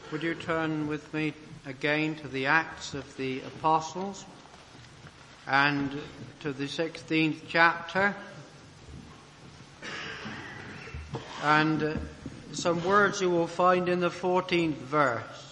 Would you turn with me again to the Acts of the Apostles and to the 16th chapter, and some words you will find in the 14th verse.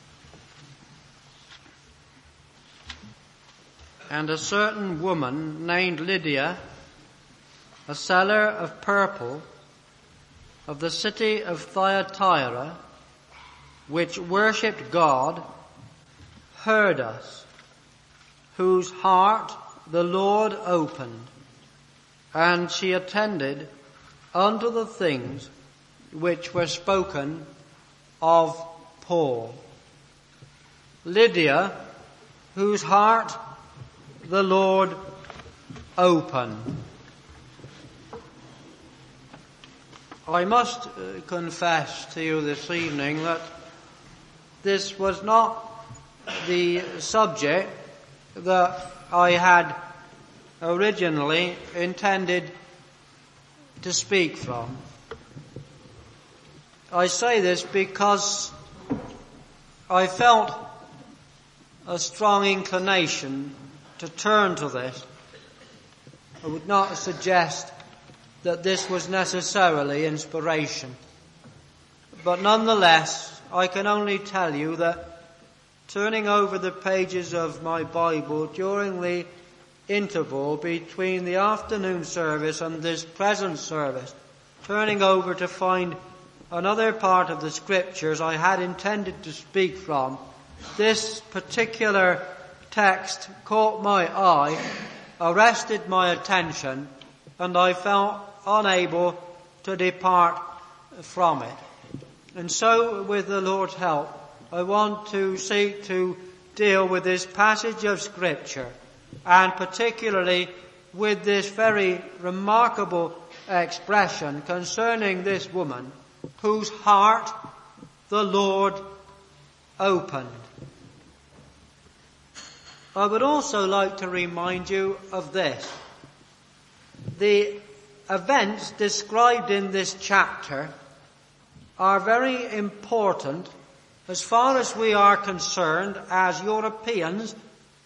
And a certain woman named Lydia, a seller of purple of the city of Thyatira, which worshipped God, heard us, whose heart the Lord opened, and she attended unto the things which were spoken of Paul. Lydia, whose heart the Lord opened. I must confess to you this evening that this was not the subject that I had originally intended to speak from. I say this because I felt a strong inclination to turn to this. I would not suggest that this was necessarily inspiration, but nonetheless, I can only tell you that turning over the pages of my Bible during the interval between the afternoon service and this present service, turning over to find another part of the scriptures I had intended to speak from, this particular text caught my eye, arrested my attention, and I felt unable to depart from it. And so, with the Lord's help, I want to seek to deal with this passage of Scripture, and particularly with this very remarkable expression concerning this woman whose heart the Lord opened. I would also like to remind you of this. The events described in this chapter are very important as far as we are concerned as Europeans,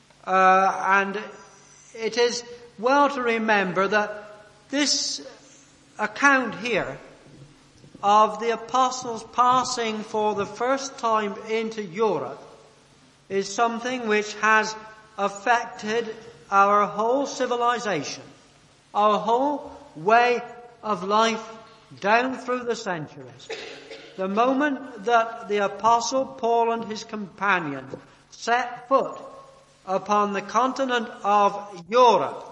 and it is well to remember that this account here of the apostles passing for the first time into Europe is something which has affected our whole civilization, our whole way of life down through the centuries. The moment that the Apostle Paul and his companions set foot upon the continent of Europe,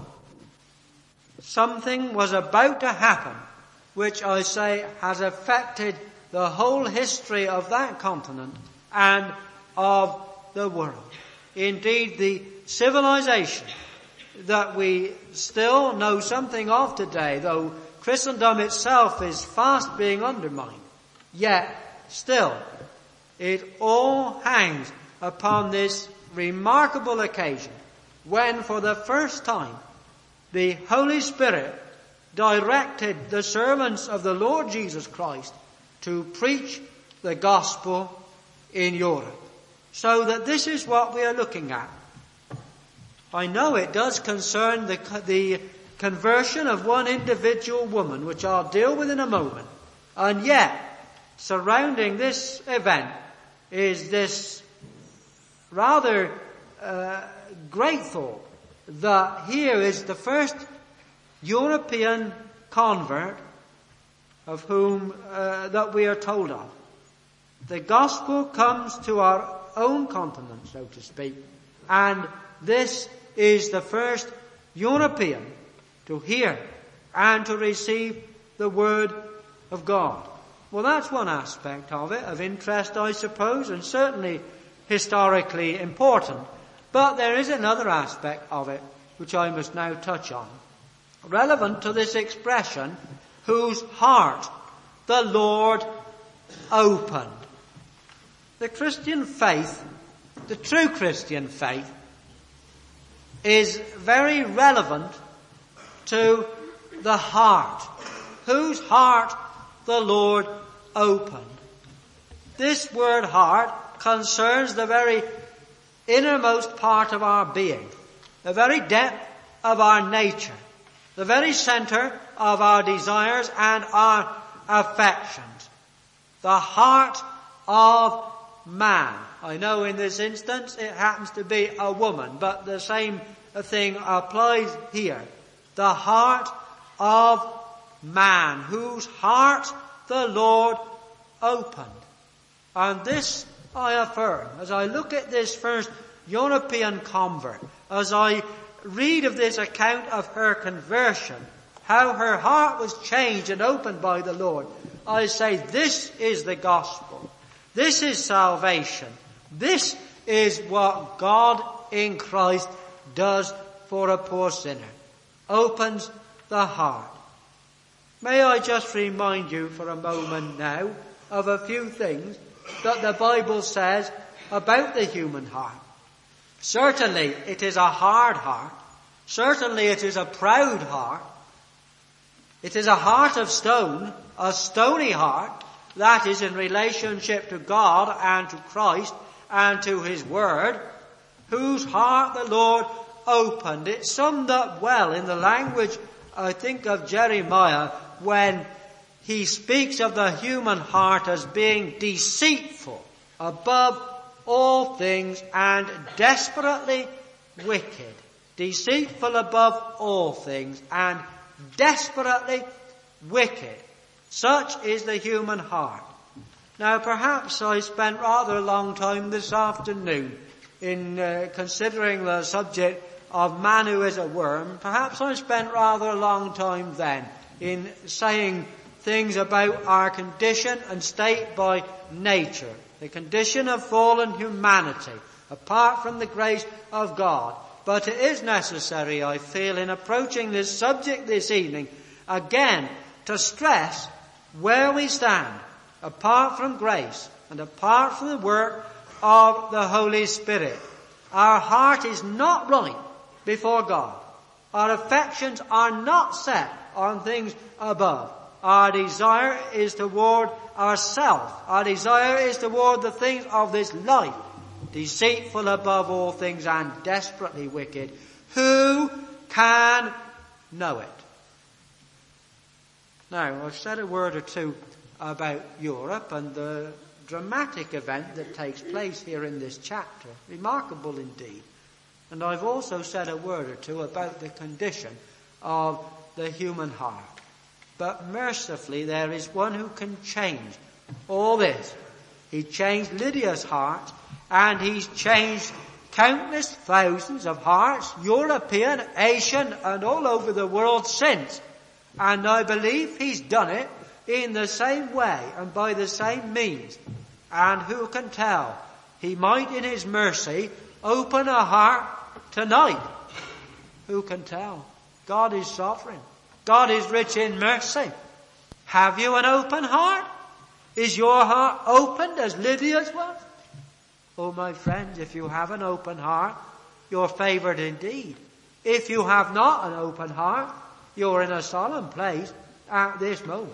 something was about to happen which I say has affected the whole history of that continent and of the world. Indeed, the civilization that we still know something of today, though Christendom itself is fast being undermined, yet still it all hangs upon this remarkable occasion when for the first time the Holy Spirit directed the servants of the Lord Jesus Christ to preach the gospel in Europe. So that this is what we are looking at. I know it does concern the conversion of one individual woman, which I'll deal with in a moment. And yet, surrounding this event is this rather great thought that here is the first European convert of whom that we are told of. The gospel comes to our own continent, so to speak, and this is the first European to hear and to receive the word of God. Well, that's one aspect of it, of interest, I suppose, and certainly historically important. But there is another aspect of it which I must now touch on, relevant to this expression, whose heart the Lord opened. The Christian faith, the true Christian faith, is very relevant to the heart, whose heart the Lord opened. This word heart concerns the very innermost part of our being, the very depth of our nature, the very center of our desires and our affections. The heart of man. I know in this instance it happens to be a woman, but the same thing applies here. The heart of man, whose heart the Lord opened. And this I affirm, as I look at this first European convert, as I read of this account of her conversion, how her heart was changed and opened by the Lord, I say this is the gospel. This is salvation. This is what God in Christ does for a poor sinner. Opens the heart. May I just remind you for a moment now of a few things that the Bible says about the human heart. Certainly it is a hard heart. Certainly it is a proud heart. It is a heart of stone, a stony heart, that is in relationship to God and to Christ and to His Word, whose heart the Lord opened. It's summed up well in the language, I think, of Jeremiah when he speaks of the human heart as being deceitful above all things and desperately wicked. Deceitful above all things and desperately wicked. Such is the human heart. Now perhaps I spent rather a long time this afternoon in considering the subject of man who is a worm. Perhaps I spent rather a long time then in saying things about our condition and state by nature, the condition of fallen humanity, apart from the grace of God. But it is necessary, I feel, in approaching this subject this evening, again, to stress where we stand, apart from grace and apart from the work of the Holy Spirit. Our heart is not right before God. Our affections are not set on things above. Our desire is toward ourselves. Our desire is toward the things of this life. Deceitful above all things and desperately wicked. Who can know it? Now, I've said a word or two about Europe and the dramatic event that takes place here in this chapter. Remarkable indeed. And I've also said a word or two about the condition of the human heart. But mercifully, there is one who can change all this. He changed Lydia's heart, and He's changed countless thousands of hearts, European, Asian, and all over the world since. And I believe He's done it in the same way and by the same means. And who can tell? He might, in His mercy, open a heart tonight. Who can tell? God is sovereign. God is rich in mercy. Have you an open heart? Is your heart opened as Lydia's was? Oh, my friends, if you have an open heart, you're favored indeed. If you have not an open heart, you're in a solemn place at this moment.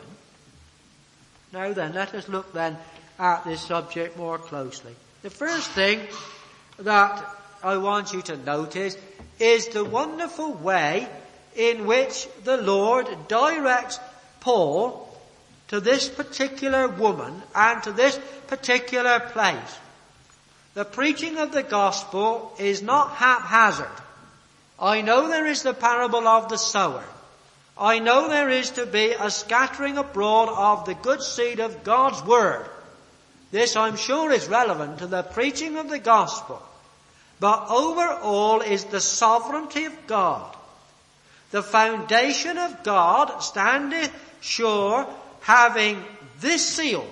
Now then, let us look then at this subject more closely. The first thing that I want you to notice is the wonderful way in which the Lord directs Paul to this particular woman and to this particular place. The preaching of the gospel is not haphazard. I know there is the parable of the sower. I know there is to be a scattering abroad of the good seed of God's word. This, I'm sure, is relevant to the preaching of the gospel. But over all is the sovereignty of God. The foundation of God standeth sure, having this seal.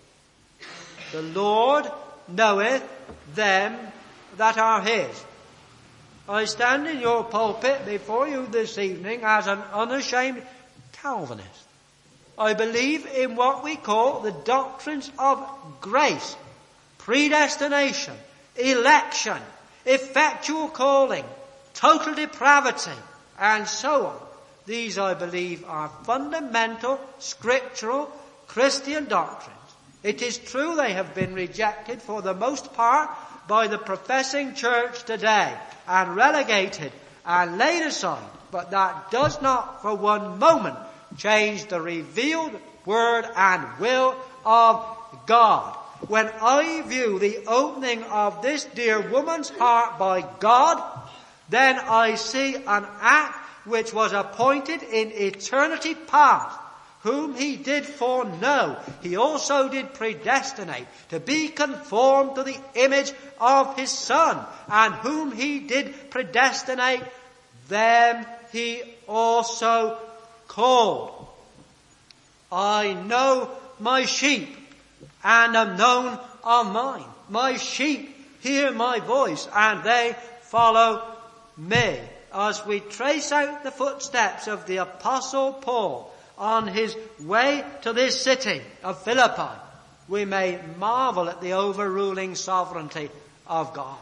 The Lord knoweth them that are His. I stand in your pulpit before you this evening as an unashamed Calvinist. I believe in what we call the doctrines of grace, predestination, election, effectual calling, total depravity, and so on. These, I believe, are fundamental, scriptural, Christian doctrines. It is true they have been rejected for the most part by the professing church today and relegated and laid aside, but that does not for one moment change the revealed word and will of God. When I view the opening of this dear woman's heart by God, then I see an act which was appointed in eternity past. Whom he did foreknow, he also did predestinate to be conformed to the image of his Son. And whom he did predestinate, them he also called. I know my sheep, and am known of mine. My sheep hear my voice, and they follow me. As we trace out the footsteps of the Apostle Paul on his way to this city of Philippi, we may marvel at the overruling sovereignty of God.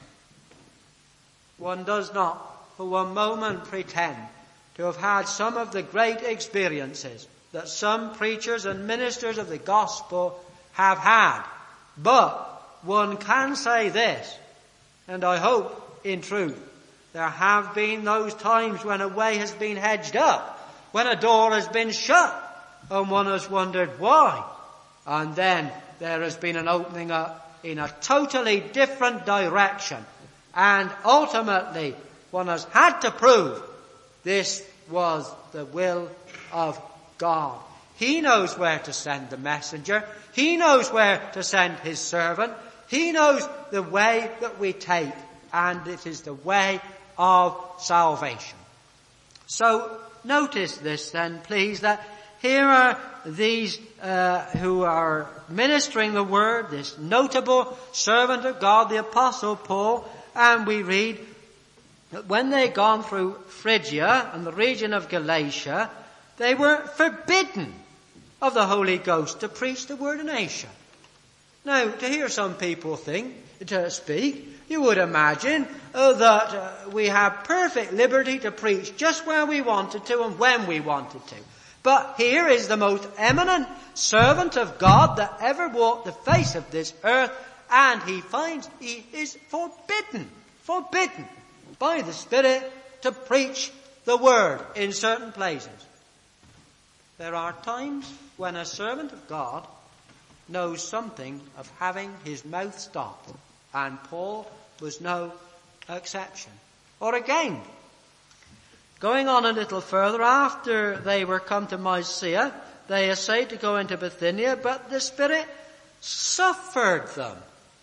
One does not for one moment pretend to have had some of the great experiences that some preachers and ministers of the gospel have had. But one can say this, and I hope in truth, there have been those times when a way has been hedged up, when a door has been shut, and one has wondered why. And then there has been an opening up in a totally different direction. And ultimately, one has had to prove this was the will of God. He knows where to send the messenger. He knows where to send his servant. He knows the way that we take, and it is the way of salvation. So notice this then, please, that here are these who are ministering the word, this notable servant of God, the Apostle Paul, and we read that when they had gone through Phrygia and the region of Galatia, they were forbidden of the Holy Ghost to preach the word in Asia. Now, to hear some people speak, you would imagine that we have perfect liberty to preach just where we wanted to and when we wanted to. But here is the most eminent servant of God that ever walked the face of this earth, and he finds he is forbidden by the Spirit to preach the word in certain places. There are times when a servant of God knows something of having his mouth stopped, and Paul was no exception. Or again, going on a little further, after they were come to Mysia, they essayed to go into Bithynia, but the Spirit suffered them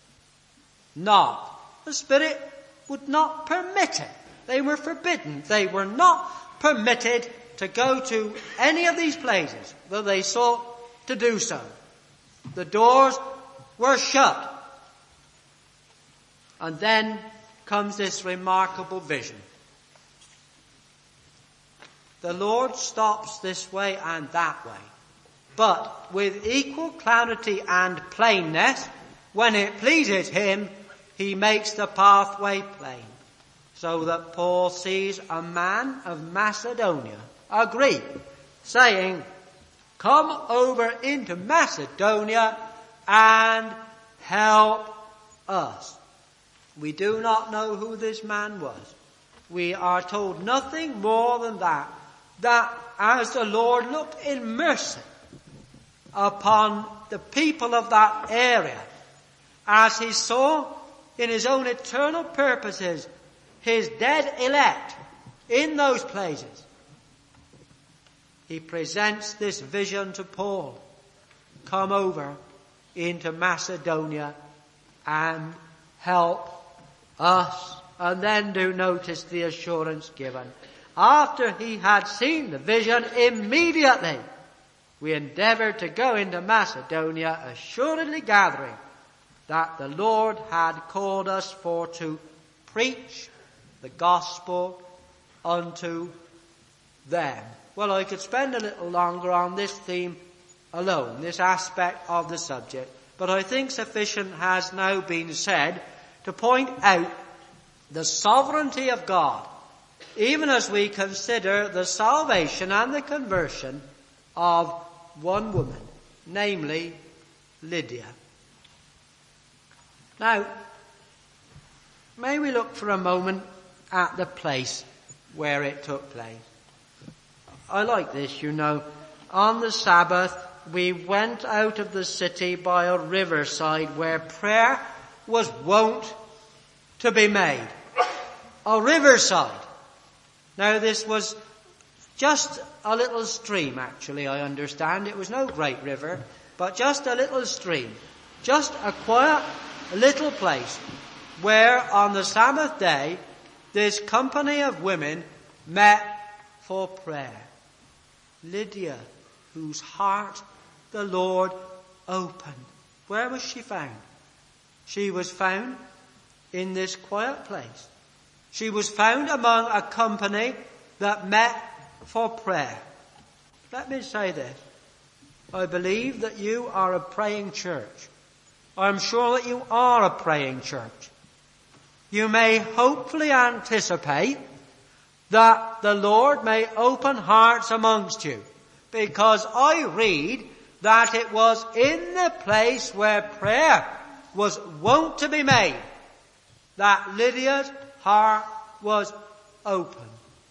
not. The Spirit would not permit it. They were forbidden. They were not permitted to go to any of these places, though they sought to do so. The doors were shut. And then comes this remarkable vision. The Lord stops this way and that way, but with equal clarity and plainness, when it pleases him, he makes the pathway plain, so that Paul sees a man of Macedonia, a Greek, saying, "Come over into Macedonia and help us." We do not know who this man was. We are told nothing more than that as the Lord looked in mercy upon the people of that area, as he saw in his own eternal purposes his dead elect in those places, he presents this vision to Paul. Come over into Macedonia and help us. And then do notice the assurance given. After he had seen the vision, immediately we endeavored to go into Macedonia, assuredly gathering that the Lord had called us for to preach the gospel unto them. Well, I could spend a little longer on this theme alone, this aspect of the subject, but I think sufficient has now been said to point out the sovereignty of God, even as we consider the salvation and the conversion of one woman, namely Lydia. Now, may we look for a moment at the place where it took place. I like this, you know. On the Sabbath, we went out of the city by a riverside where prayer was wont to be made. A riverside. Now, this was just a little stream, actually, I understand. It was no great river, but just a little stream. Just a quiet little place where on the Sabbath day, this company of women met for prayer. Lydia, whose heart the Lord opened. Where was she found? She was found in this quiet place. She was found among a company that met for prayer. Let me say this. I believe that you are a praying church. I'm sure that you are a praying church. You may hopefully anticipate that the Lord may open hearts amongst you, because I read that it was in the place where prayer was wont to be made that Lydia's heart was open.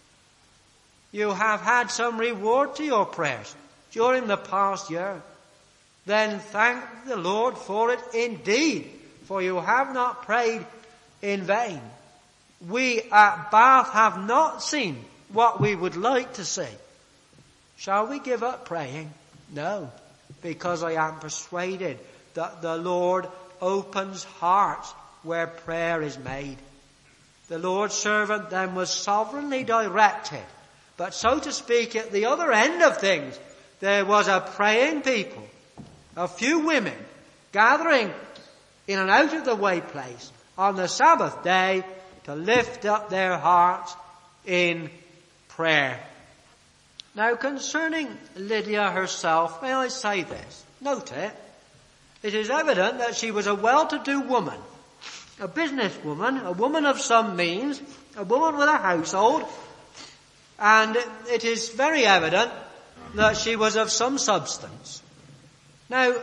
You have had some reward to your prayers during the past year. Then thank the Lord for it indeed, for you have not prayed in vain. We at Bath have not seen what we would like to see. Shall we give up praying? No, because I am persuaded that the Lord opens hearts where prayer is made. The Lord's servant then was sovereignly directed. But so to speak, at the other end of things, there was a praying people, a few women gathering in an out-of-the-way place on the Sabbath day to lift up their hearts in prayer. Now, concerning Lydia herself, may I say this? Note it. It is evident that she was a well-to-do woman, a businesswoman, a woman of some means, a woman with a household, and it is very evident that she was of some substance. Now,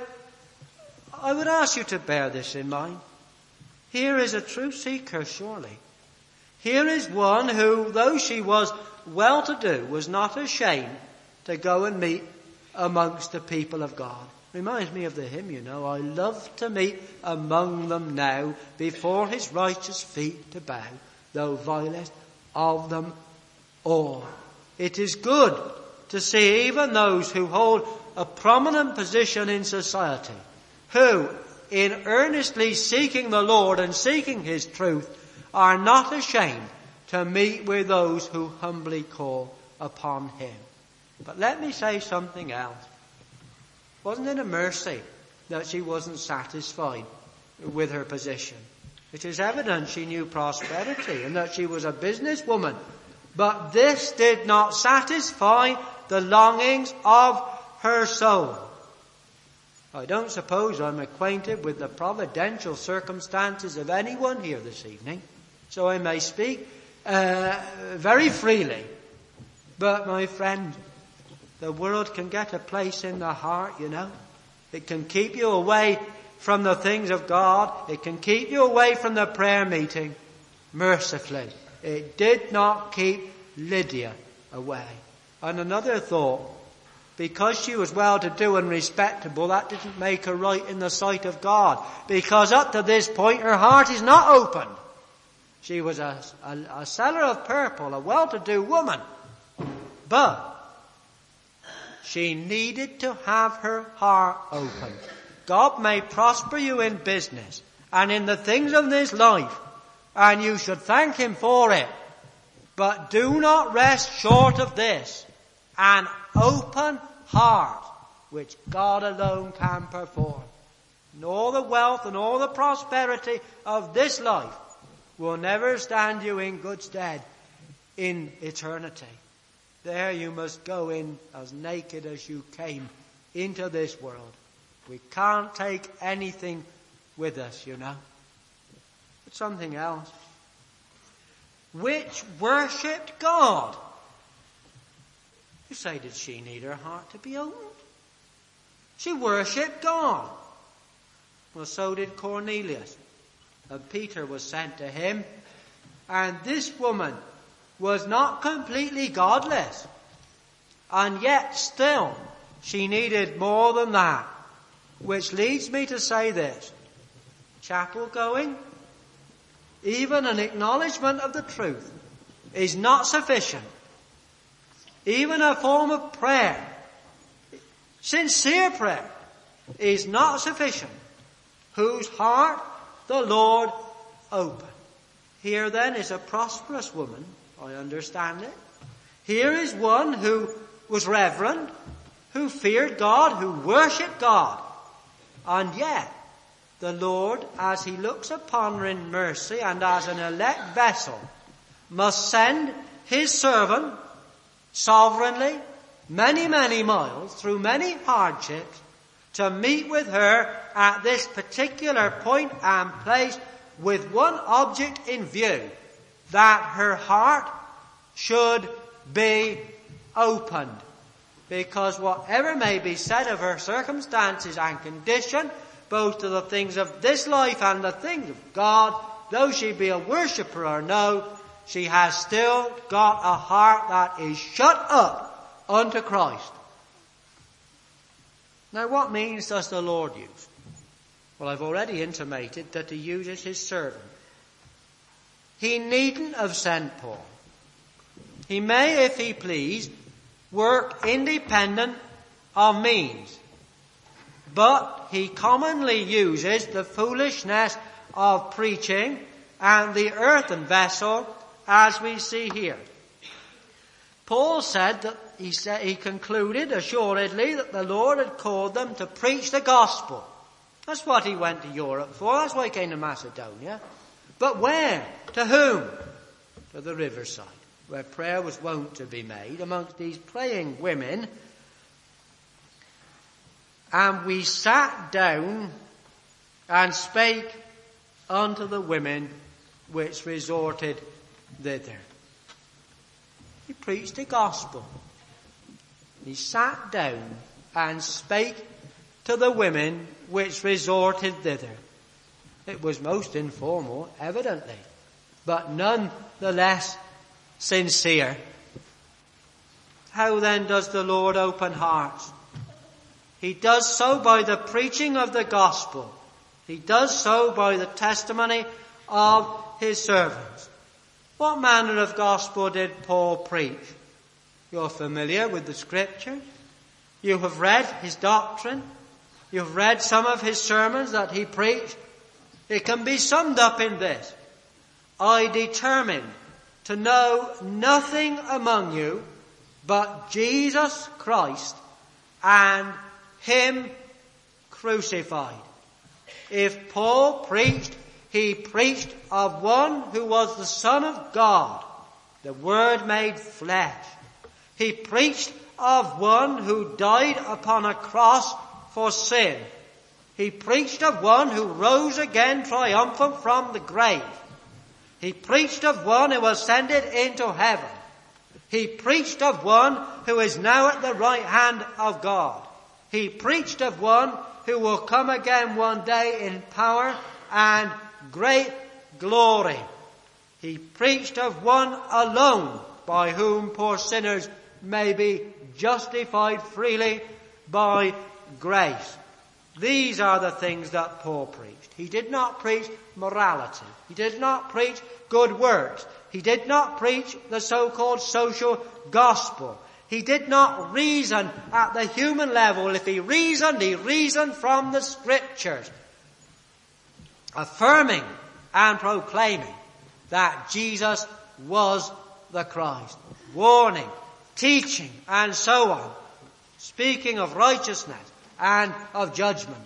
I would ask you to bear this in mind. Here is a truth seeker, surely. Here is one who, though she was well-to-do, was not ashamed to go and meet amongst the people of God. Reminds me of the hymn, you know. I love to meet among them now, before his righteous feet to bow, though vilest of them all. It is good to see even those who hold a prominent position in society, who, in earnestly seeking the Lord and seeking his truth, are not ashamed to meet with those who humbly call upon him. But let me say something else. Wasn't it a mercy that she wasn't satisfied with her position? It is evident she knew prosperity and that she was a businesswoman. But this did not satisfy the longings of her soul. I don't suppose I'm acquainted with the providential circumstances of anyone here this evening, so I may speak very freely. But my friend, the world can get a place in the heart, you know. It can keep you away from the things of God. It can keep you away from the prayer meeting. Mercifully, it did not keep Lydia away. And another thought, because she was well-to-do and respectable, that didn't make her right in the sight of God. Because up to this point, her heart is not opened. She was a seller of purple, a well-to-do woman. But she needed to have her heart open. God may prosper you in business and in the things of this life, and you should thank him for it. But do not rest short of this, an open heart, which God alone can perform. And all the wealth and all the prosperity of this life will never stand you in good stead in eternity. There you must go in as naked as you came into this world. We can't take anything with us, you know. But something else. Which worshipped God. You say, did she need her heart to be opened? She worshipped God. Well, so did Cornelius. And Peter was sent to him. And this woman was not completely godless. And yet still she needed more than that. Which leads me to say this. Chapel going, even an acknowledgement of the truth, is not sufficient. Even a form of prayer, sincere prayer, is not sufficient. Whose heart the Lord opened. Here then is a prosperous woman, I understand it. Here is one who was reverent, who feared God, who worshipped God. And yet, the Lord, as he looks upon her in mercy and as an elect vessel, must send his servant sovereignly many, many miles through many hardships to meet with her at this particular point and place with one object in view, that her heart should be opened. Because whatever may be said of her circumstances and condition, both to the things of this life and the things of God, though she be a worshipper or no, she has still got a heart that is shut up unto Christ. Now what means does the Lord use? Well, I've already intimated that he uses his servant. He needn't have sent Paul. He may, if he pleased, work independent of means. But he commonly uses the foolishness of preaching and the earthen vessel, as we see here. Paul said that he concluded assuredly that the Lord had called them to preach the gospel. That's what he went to Europe for. That's why he came to Macedonia. But where? To whom? To the riverside, where prayer was wont to be made amongst these praying women. And we sat down and spake unto the women which resorted thither. He preached the gospel. He sat down and spake to the women which resorted thither. It was most informal, evidently, but none the less sincere. How then does the Lord open hearts? He does so by the preaching of the gospel. He does so by the testimony of his servants. What manner of gospel did Paul preach? You're familiar with the scriptures. You have read his doctrine. You've read some of his sermons that he preached. It can be summed up in this. I determined to know nothing among you but Jesus Christ and him crucified. If Paul preached, he preached of one who was the Son of God, the Word made flesh. He preached of one who died upon a cross for sin. He preached of one who rose again triumphant from the grave. He preached of one who ascended into heaven. He preached of one who is now at the right hand of God. He preached of one who will come again one day in power and great glory. He preached of one alone by whom poor sinners may be justified freely by grace. These are the things that Paul preached. He did not preach morality. He did not preach good works. He did not preach the so-called social gospel. He did not reason at the human level. If he reasoned from the scriptures, affirming and proclaiming that Jesus was the Christ, warning, teaching, and so on, speaking of righteousness and of judgment.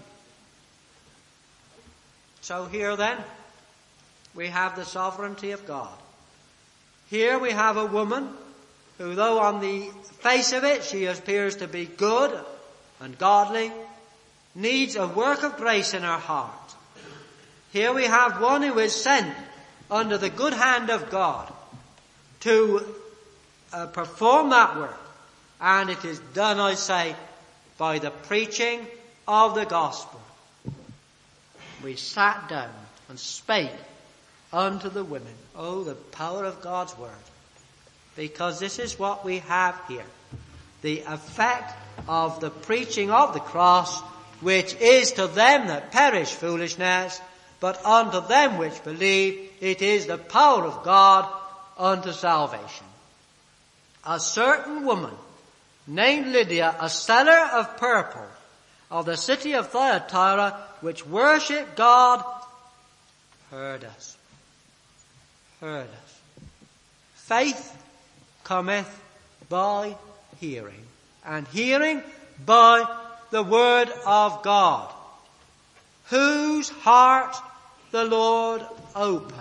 So here then, we have the sovereignty of God. Here we have a woman who, though on the face of it she appears to be good and godly, needs a work of grace in her heart. Here we have one who is sent under the good hand of God to perform that work. And it is done, I say, by the preaching of the gospel. we sat down and spake unto the women. Oh, the power of God's word. Because this is what we have here. The effect of the preaching of the cross, which is to them that perish foolishness, but unto them which believe it is the power of God unto salvation. A certain woman named Lydia, a seller of purple of the city of Thyatira, which worshipped God, heard us. Heard us. Faith cometh by hearing, and hearing by the word of God, whose heart the Lord opened.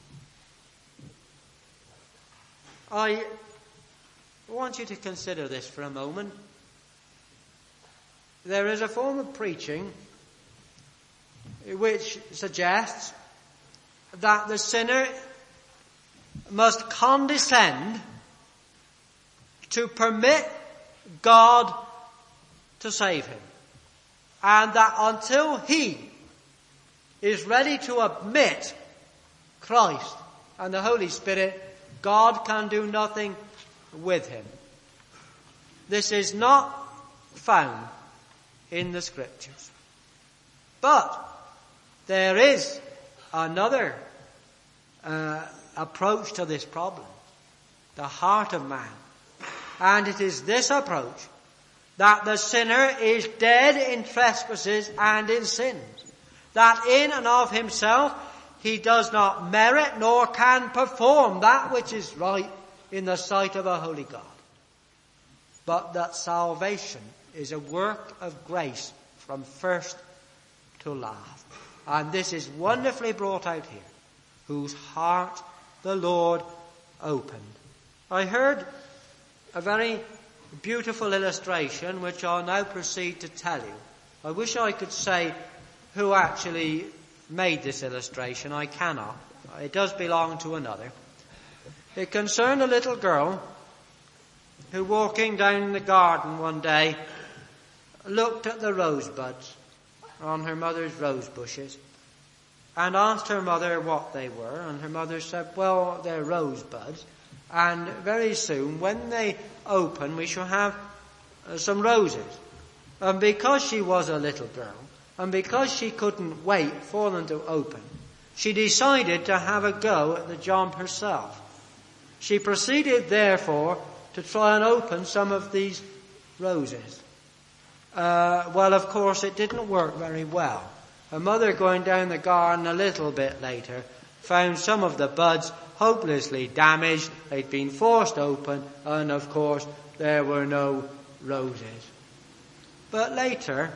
I want you to consider this for a moment. There is a form of preaching which suggests that the sinner must condescend to permit God to save him, and that until he is ready to admit Christ and the Holy Spirit, God can do nothing with him. This is not found in the Scriptures. But there is another approach to this problem, the heart of man. And it is this approach, that the sinner is dead in trespasses and in sins, that in and of himself he does not merit nor can perform that which is right in the sight of a holy God, but that salvation is a work of grace from first to last. And this is wonderfully brought out here, whose heart the Lord opened. I heard a very beautiful illustration which I'll now proceed to tell you. I wish I could say who actually made this illustration. I cannot. It does belong to another. It concerned a little girl who, walking down the garden one day, looked at the rosebuds on her mother's rose bushes and asked her mother what they were, and her mother said, well, they're rosebuds, and very soon, when they open, we shall have some roses. And because she was a little girl, and because she couldn't wait for them to open, she decided to have a go at the job herself. She proceeded, therefore, to try and open some of these roses. Well, of course, it didn't work very well. Her mother, going down the garden a little bit later, found some of the buds hopelessly damaged. They'd been forced open, and of course, there were no roses. But later,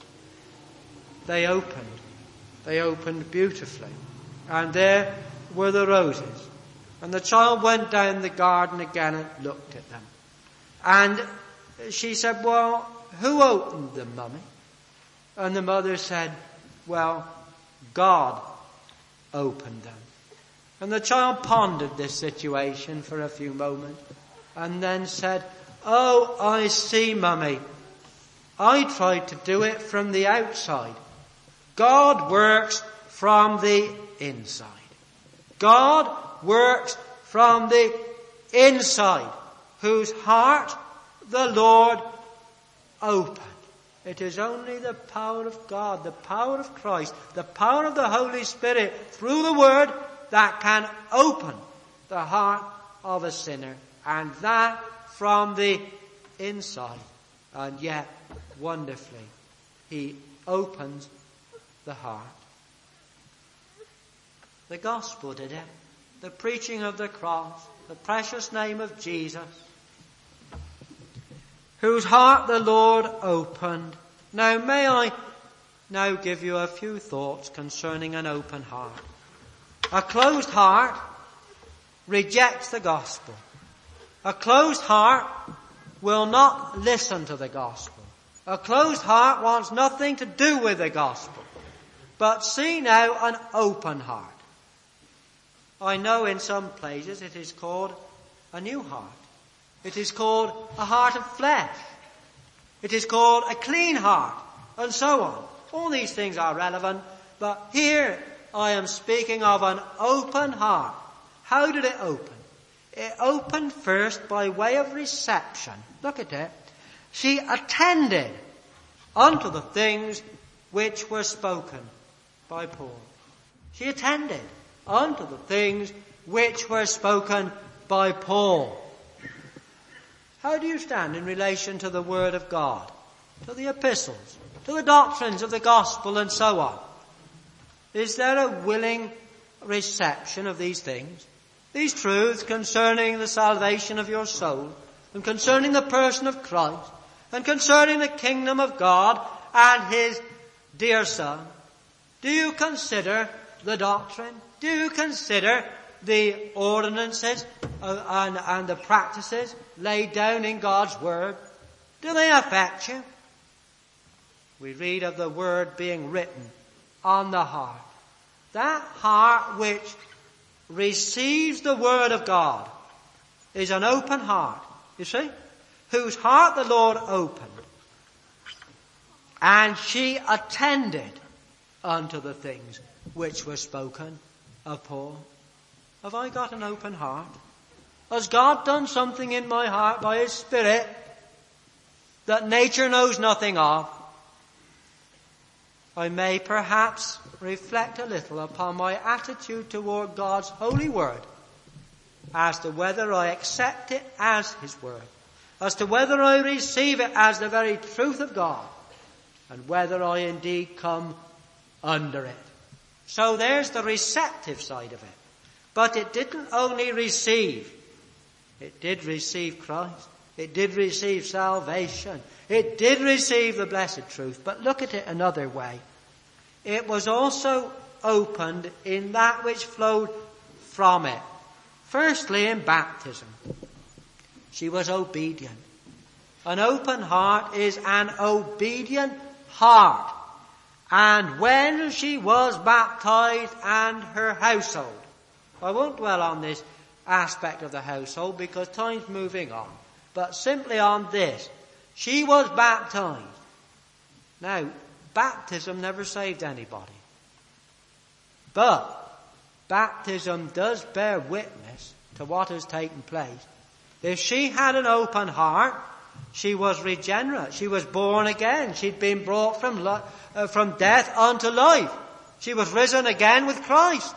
they opened. They opened beautifully. And there were the roses. And the child went down the garden again and looked at them. And she said, well, who opened them, Mummy? And the mother said, well, God opened them. And the child pondered this situation for a few moments and then said, oh, I see, Mummy. I tried to do it from the outside. God works from the inside. God works from the inside, whose heart the Lord opened. It is only the power of God, the power of Christ, the power of the Holy Spirit through the Word that can open the heart of a sinner, and that from the inside. And yet, wonderfully, He opens the heart. The gospel did it. The preaching of the cross, the precious name of Jesus, whose heart the Lord opened. Now may I now give you a few thoughts concerning an open heart. A closed heart rejects the gospel. A closed heart will not listen to the gospel. A closed heart wants nothing to do with the gospel. But see now an open heart. I know in some places it is called a new heart. It is called a heart of flesh. It is called a clean heart, and so on. All these things are relevant But here I am speaking of an open heart. How did it open? It opened first by way of reception. Look at it. She attended unto the things which were spoken by Paul. She attended unto the things which were spoken by Paul. How do you stand in relation to the Word of God, to the epistles, to the doctrines of the gospel and so on? Is there a willing reception of these things? These truths concerning the salvation of your soul, and concerning the person of Christ, and concerning the kingdom of God and His dear Son. Do you consider the doctrine? Do you consider the ordinances and the practices laid down in God's Word? Do they affect you? We read of the Word being written on the heart. That heart which receives the Word of God is an open heart, you see, whose heart the Lord opened. And she attended unto the things which were spoken of Paul. Have I got an open heart? Has God done something in my heart by His Spirit that nature knows nothing of? I may perhaps reflect a little upon my attitude toward God's holy word, as to whether I accept it as His word, as to whether I receive it as the very truth of God, and whether I indeed come under it. So there's the receptive side of it. But it didn't only receive. It did receive Christ. It did receive salvation. It did receive the blessed truth. But look at it another way. It was also opened in that which flowed from it. Firstly, in baptism. She was obedient. An open heart is an obedient heart. And when she was baptized and her household. I won't dwell on this aspect of the household because time's moving on. But simply on this. She was baptized. Now, baptism never saved anybody. But baptism does bear witness to what has taken place. If she had an open heart, she was regenerate. She was born again. She'd been brought from death unto life. She was risen again with Christ.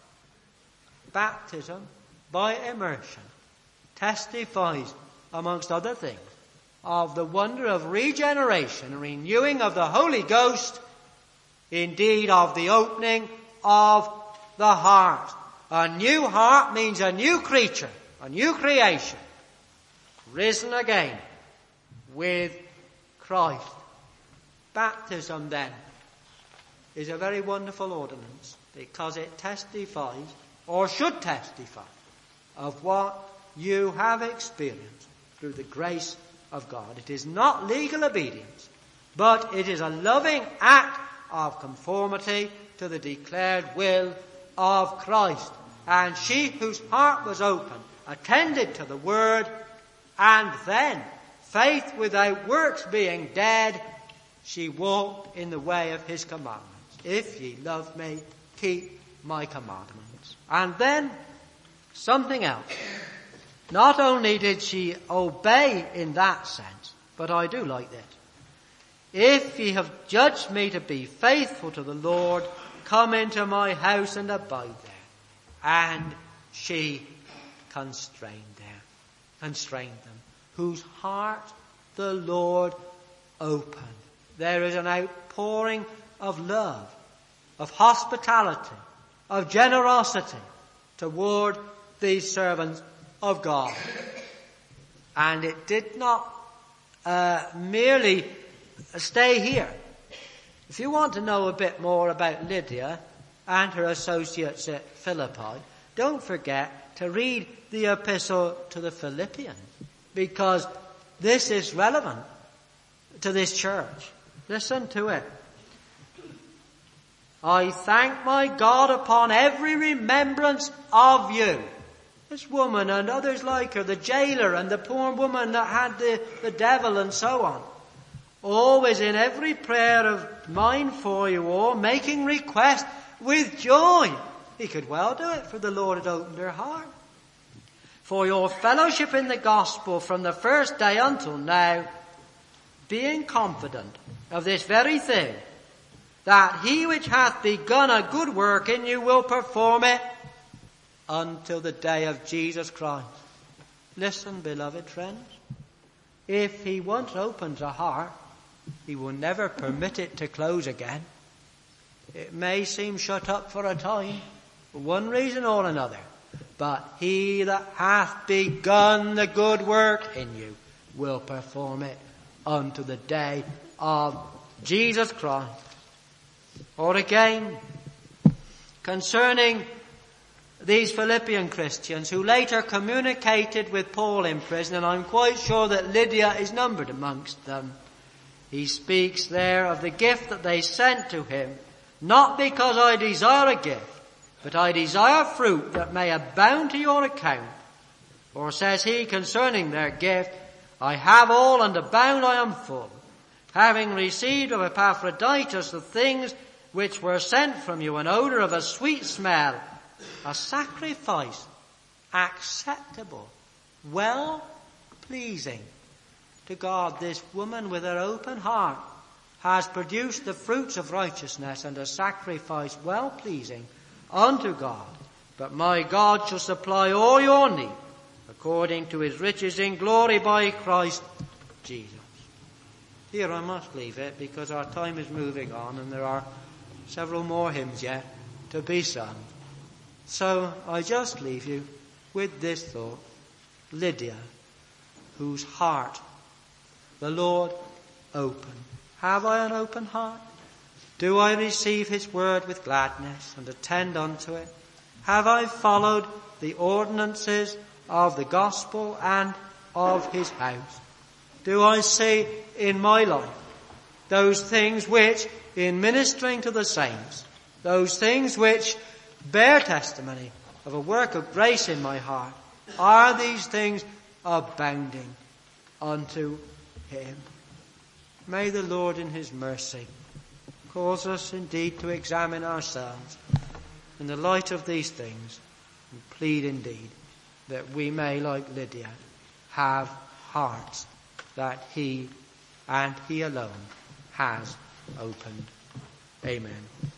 Baptism, by immersion, testifies, amongst other things, of the wonder of regeneration, renewing of the Holy Ghost, indeed of the opening of the heart. A new heart means a new creature, a new creation, risen again with Christ. Baptism, then, is a very wonderful ordinance because it testifies, or should testify, of what you have experienced through the grace of God. It is not legal obedience, but it is a loving act of conformity to the declared will of Christ. And she whose heart was open attended to the word, and then, faith without works being dead, she walked in the way of His commandments. If ye love me, keep my commandments. And then, something else. Not only did she obey in that sense, but I do like this. If ye have judged me to be faithful to the Lord, come into my house and abide there. And she constrained them, whose heart the Lord opened. There is an outpouring of love, of hospitality, of generosity toward these servants of God. And it did not merely stay here. If you want to know a bit more about Lydia and her associates at Philippi, don't forget to read the epistle to the Philippians, because this is relevant to this church. Listen to it. I thank my God upon every remembrance of you. This woman and others like her, the jailer and the poor woman that had the devil and so on. always in every prayer of mine for you all, making request with joy. He could well do it, for the Lord had opened her heart. For your fellowship in the gospel from the first day until now, being confident of this very thing, that he which hath begun a good work in you will perform it until the day of Jesus Christ. Listen, beloved friends, if he once opens a heart, he will never permit it to close again. It may seem shut up for a time, for one reason or another, but he that hath begun the good work in you will perform it unto the day of Jesus Christ. Or again, concerning these Philippian Christians who later communicated with Paul in prison, and I'm quite sure that Lydia is numbered amongst them. He speaks there of the gift that they sent to him, not because I desire a gift, but I desire fruit that may abound to your account. Or says he concerning their gift, I have all and abound I am full, having received of Epaphroditus the things which were sent from you, an odor of a sweet smell, a sacrifice acceptable, well pleasing to God. This woman with her open heart has produced the fruits of righteousness and a sacrifice well pleasing unto God. But my God shall supply all your need according to his riches in glory by Christ Jesus. Here I must leave it because our time is moving on and there are several more hymns yet to be sung. So I just leave you with this thought. Lydia, whose heart the Lord opened. Have I an open heart? Do I receive his word with gladness and attend unto it? Have I followed the ordinances of the gospel and of his house? Do I see in my life those things which, in ministering to the saints, those things which bear testimony of a work of grace in my heart, are these things abounding unto him? May the Lord in his mercy cause us indeed to examine ourselves in the light of these things and plead indeed that we may, like Lydia, have hearts that he and he alone has opened. Amen.